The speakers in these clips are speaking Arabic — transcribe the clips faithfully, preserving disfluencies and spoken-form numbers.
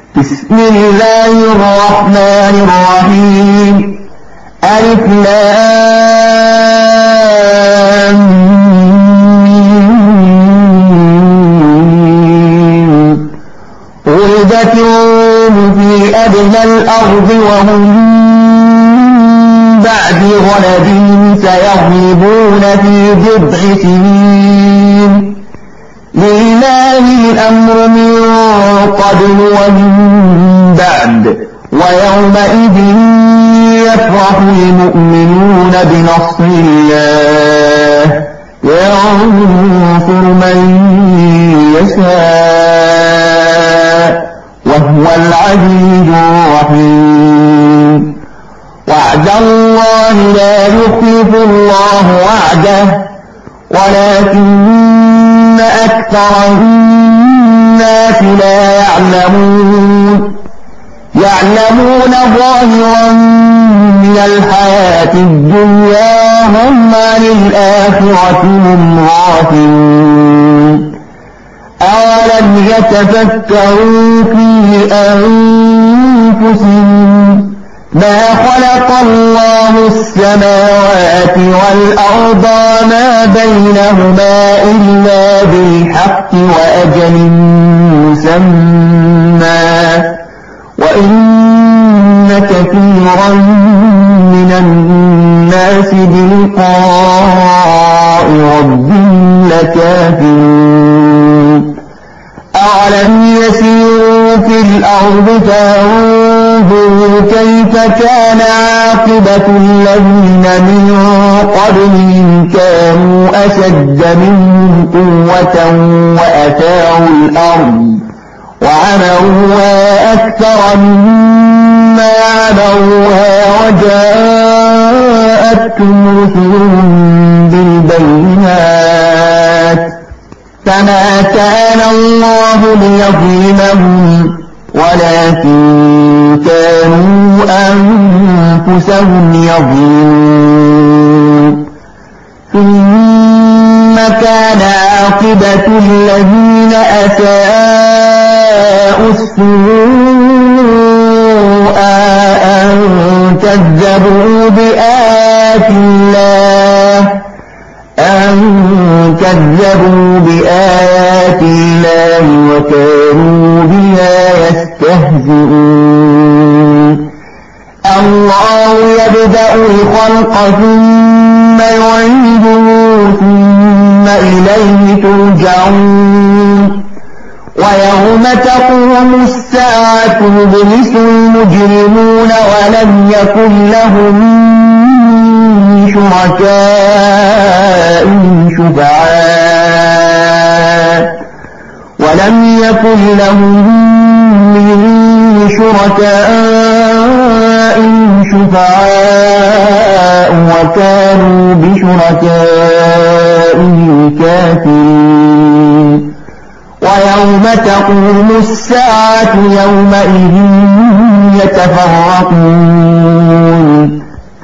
بسم الله الرحمن الرحيم. ألف لام ميم. ولدت الروم في أدنى الأرض وهم بعد غلبهم سيغلبون في بضع سنين. لله الأمر من قبل ومن بعد ويومئذ يفرح المؤمنون بنصر الله ينصر من يشاء وهو العزيز الرحيم. وعد الله لا يخلف الله وعده ولكن أكثر الناس لا يعلمون. يعلمون ظاهرا من الحياة الدنيا هم عن الآخرة هم غافلون. أولم يتفكروا في أنفسهم ما خلق الله السماوات والأرض وما بينهما إلا بالحق وأجل مسمى وإن كثيرا من الناس بلقاء ربهم لكافرون. أولم يسيروا في الأرض فانظروا كيف كان عاقبة الذين من قبلهم كانوا أشد منهم قوة وأثاروا الأرض وعمروها أكثر مما عمروها وجاءتهم رسلهم بالبينات فما كان الله ليظلمهم ولكن كانوا أنفسهم يظلمون. ثم كان عاقبة الذين أساءوا السوء أن كذبوا بآيات الله أن كذبوا بآيات الله وكانوا بها يستهزئون. الله يبدأ الخلق ثم يعيده ثم إليه ترجعون. ويوم تقوم الساعة يبلس المجرمون ولم يكن لهم شركائهم شفعاء ولم يكن لهم من شركائهم شفعاء وكانوا بشركائهم كافرين. ويوم تقوم الساعة يومئذ يتفرقون.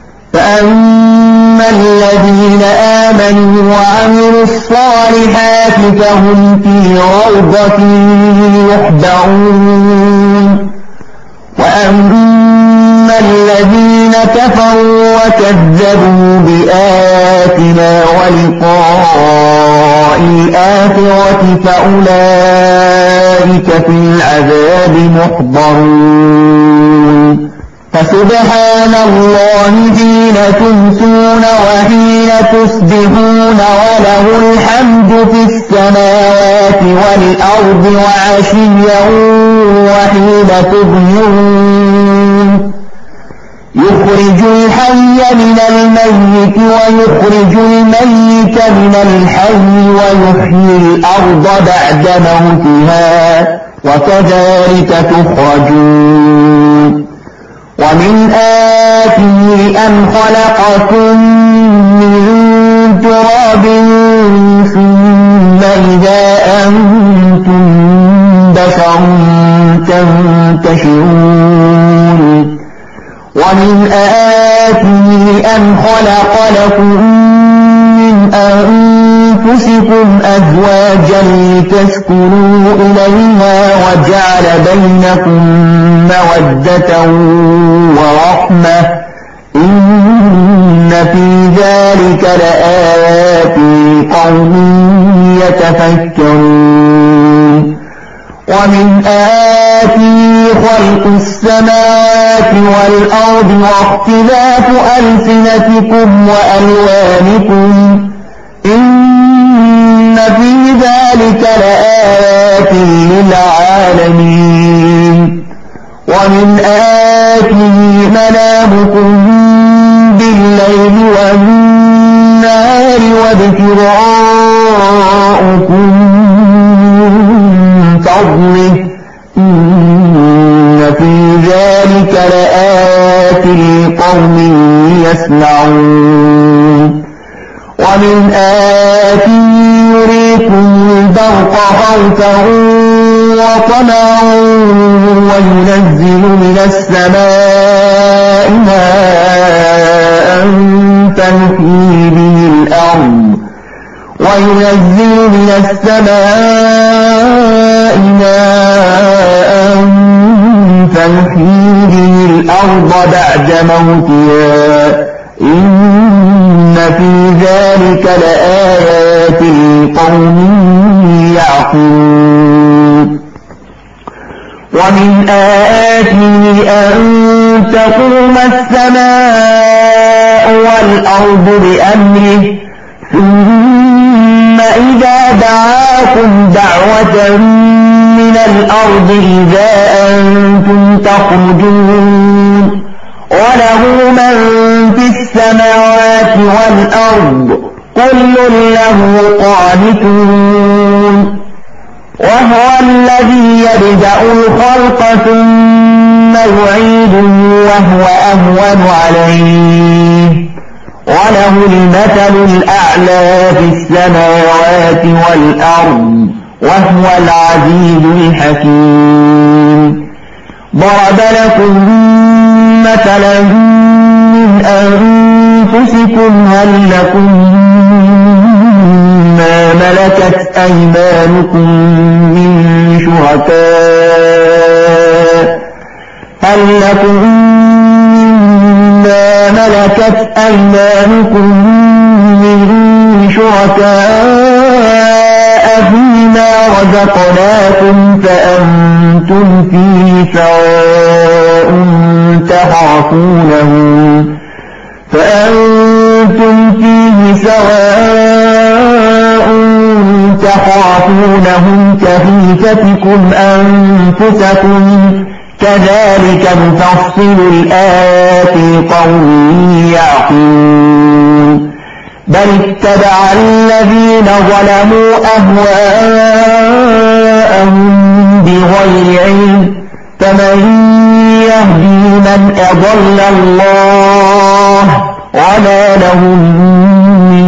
فأما الذين آمنوا وعملوا الصالحات فهم في روضة يحبرون. وأما الذين كفروا وكذبوا بآياتنا ولقاء الآخرة فأولئك في العذاب محضرون. فسبحان الله حين تمسون وحين تصبحون وله الحمد في السماوات والأرض وعشيا وحين تظهرون. يخرج الحي من الميت ويخرج الميت من الحي ويحيي الأرض بعد موتها وكذلك تخرجون. ومن آياته أن خلقكم من تراب ثم إذا أنتم بشر تنتشرون. ومن آياته أن خلق لكم من أنفسكم أنفسكم أزواجا لتسكنوا إليها وجعل بينكم مودة ورحمة إن في ذلك لآيات لقوم يتفكرون ومن آياته خلق السماوات والأرض واختلاف ألسنتكم وألوانكم إن في ذلك لآيات للعالمين ومن آياته منامكم بالليل والنهار وابتغاؤكم من فضله إن في ذلك لآيات لقوم يسمعون ومن آياته يريكم البرق خوفا وطمعا وينزل من السماء ماء فنحيي به الأرض وينزل من السماء ماء فنحيي به الأرض بعد موتها إن في ذلك لآيات لقوم يعقلون ومن آياته أن تقوم السماء والأرض بأمره ثم إذا دعاكم دعوة من الأرض إذا أنتم تخرجون وله من في السماوات والأرض كل له قانتون وهو الذي يبدأ الخلق ثم يعيده وهو أهون عليه وله المثل الأعلى في السماوات والأرض وهو العزيز الحكيم ضرب لكم مثلا من أنفسكم هل لكم ما ملكت أيمانكم من شركاء هل لكم ما ملكت أيمانكم من شركاء فيما رزقناكم فأنتم فيه سواء تخافونهم فأنتم فيه سواء تخافونهم كخيفتكم أنفسكم كذلك نفصل الآيات لقوم يعقلون بل اتبع الذين ظلموا أهواءهم بغير علم فمن يهدي من أضل الله وما لهم من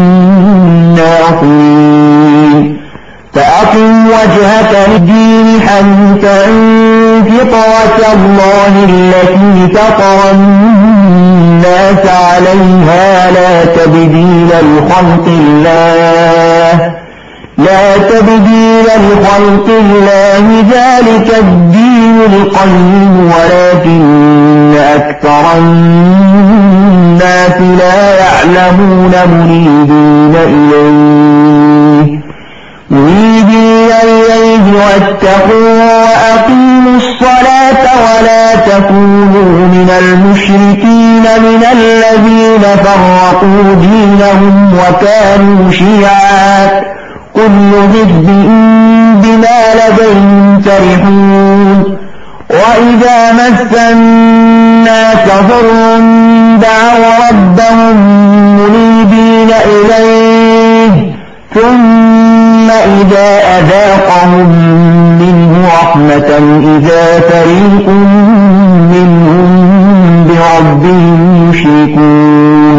ناصرين فأقم وجهك للدين حنيفا فطرة الله التي فطر الناس عليها لا تبديل لخلق الله لا تبديل لخلق الله ذلك الدين القيم ولكن أكثر الناس لا يعلمون منيبين إليه منيبين إليه واتقوا وأقيموا الصلاة ولا تكونوا من المشركين من الذين فرقوا دينهم وكانوا شيعا كل حزب بما لديهم فرحون وإذا مس الناس ضر دعوا ربهم منيبين إليه ثم إذا أذاقهم منه رحمة إذا فريق منهم بربهم يشركون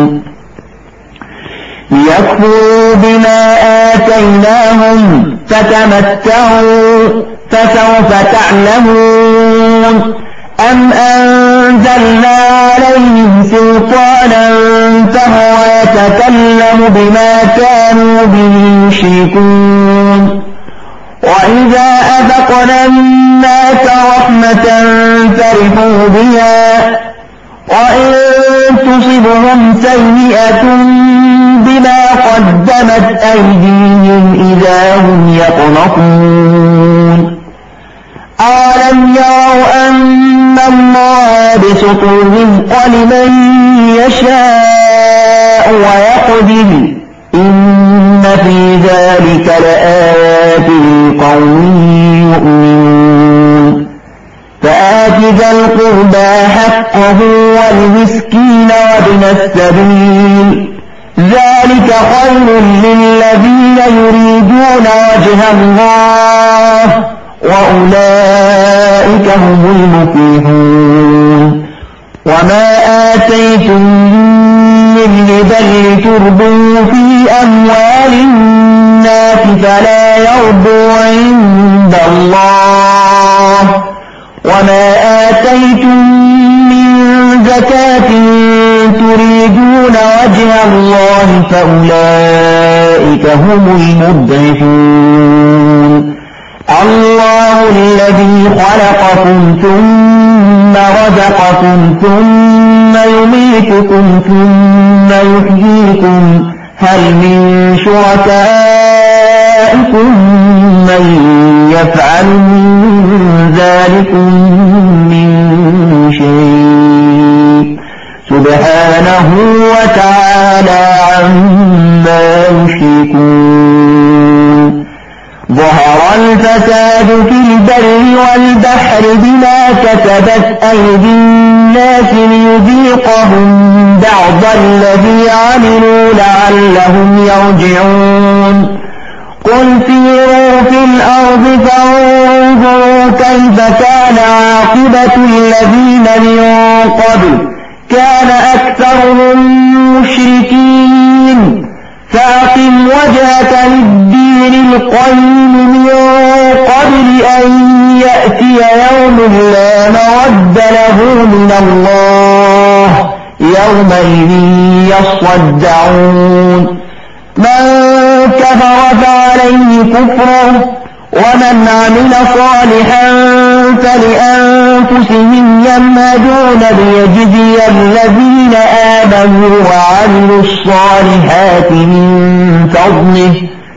ليكفروا بما آتيناهم فتمتعوا فسوف تعلمون أم أنزلنا عليهم سلطانا فهو يتكلم بما كانوا به يشركون وإذا أذقنا الناس رحمة فرحوا بها وإن تصبهم سيئة بما قدمت أيديهم إذا هم يقنطون أولم يروا أن الله يبسط الرزق لمن يشاء ويقدر إن في ذلك لآيات لقوم يؤمنون فآت ذا القربى حقه والمسكين وابن السبيل ذلك خير للذين يريدون وجه الله وأولئك هم المفلحون وما آتيتم من ربا لتربوا في أموال الناس فلا يربو عند الله وما آتيتم من زكاة تريدون وجه الله فأولئك هم المضعفون الله الذي خلقكم ثم رزقكم ثم يميتكم ثم يحييكم هل من شركائكم من يفعل من ذلكم من شيء سبحانه وتعالى عما يشركون ظهر الفساد في البر والبحر بما كسبت أيدي الناس ليذيقهم بعض الذي عملوا لعلهم يرجعون قل سيروا في الأرض فانظروا كيف كان عاقبة الذين من قبل كان أكثرهم مشركين فأقم وجهك للدين القيم من قبل أن يأتي يوم لا مرد له من الله يومئذ يصدعون من كفر فعليه كفره ومن عمل صالحا فلأنفسهم يمهدون ليجزي الذين آمنوا وعملوا الصالحات من فضله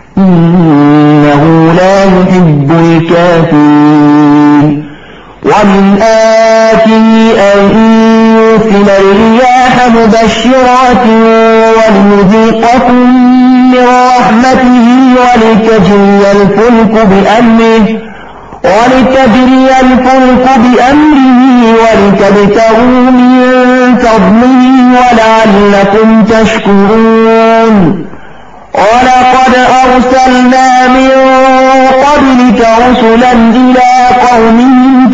إنه لا يحب الكافرين ومن آياته أن يرسل الرياح مبشرات وليذيقكم من رحمته ولتجري الفلك بأمره ولتجري الفلك بأمره ولتبتغوا من فضله ولعلكم تشكرون ولقد أرسلنا من قبلك رسلا إلى قومهم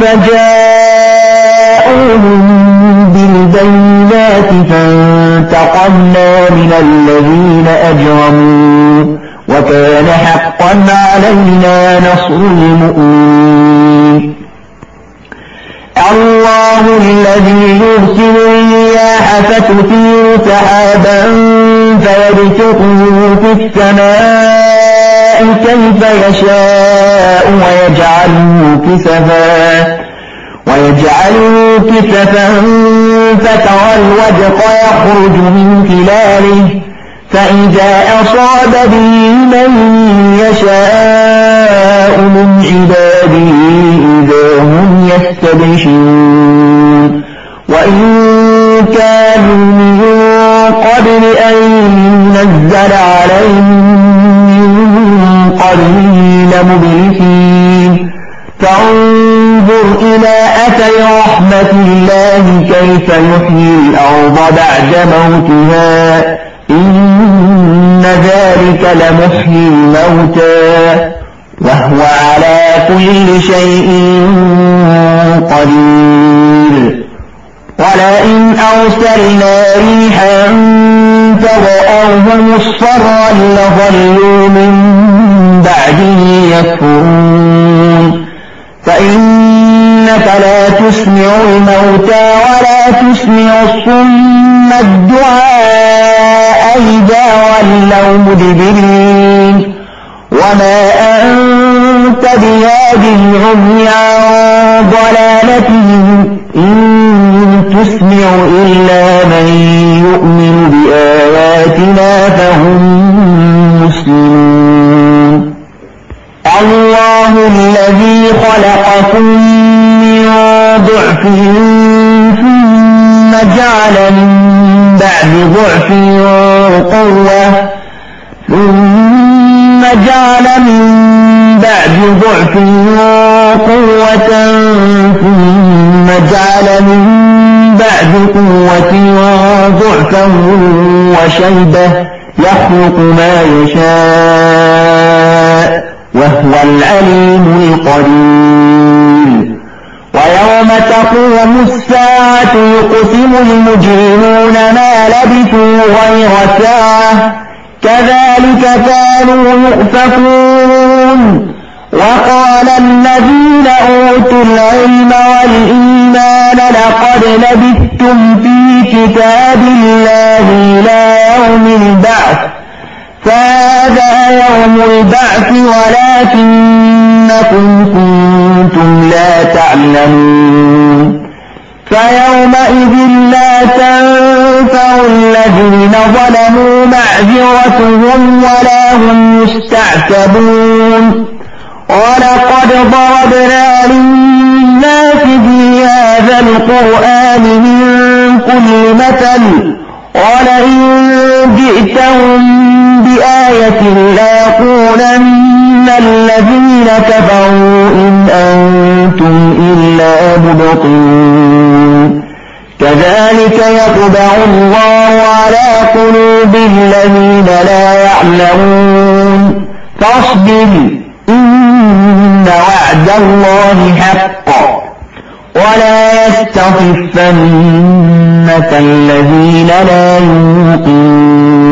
فجاءوهم بالبينات فانتقمنا من الذين أجرموا وكان حقا علينا نصر المؤمنين الله الذي يرسل الرياح فتثير سحابا فيبسطه في السماء كيف يشاء ويجعله كسفا ويجعله كسفا فترى الودق يخرج من خلاله فإذا أصاب به من يشاء من عباده إذا هم يستبشرون وإن كانوا من قبل أن ينزل عليهم من قبله لمبلسين فانظر إلى أثر رحمة الله كيف يحيي الأرض بعد موتها إن ذلك لمحيي الموتى وهو على كل شيء قدير ولئن أرسلنا ريحا فرأوه مصفرا لظلوا من بعده يكفرون فإنك لا تسمع الموتى تسمع الصم الدعاء إذا ولوا مدبرين وما أنت بهاد العمي عن ضلالتهم إن تسمع إلا من يؤمن بآياتنا فهم مسلمون الله الذي خلقكم من ضعف ثم جعل من بعد ضعف قوة ثم جعل من بعد ضعف قوة ثم جعل من بعد قوة ضعفا وشيبة يخلق ما يشاء وهو العليم القدير ويوم تقوم الساعة يقسم المجرمون ما لبثوا غير ساعة كذلك كانوا يؤفكون وقال الذين أوتوا العلم والإيمان لقد لبثتم في كتاب الله إلى يوم البعث فهذا يوم البعث ولكنكم كنتم لا تعلمون فيومئذ لا تنفع الذين ظلموا معذرتهم ولا هم يستعتبون ولقد ضربنا للناس في هذا القرآن من كل مثل ولئن جئتهم بآية ليقولن الذين كفروا إن أنتم إلا مبطلون كذلك يطبع الله على قلوب الذين لا يعلمون فاصبر إن وعد الله حق ولا يستخفنك الذين لا يوقنون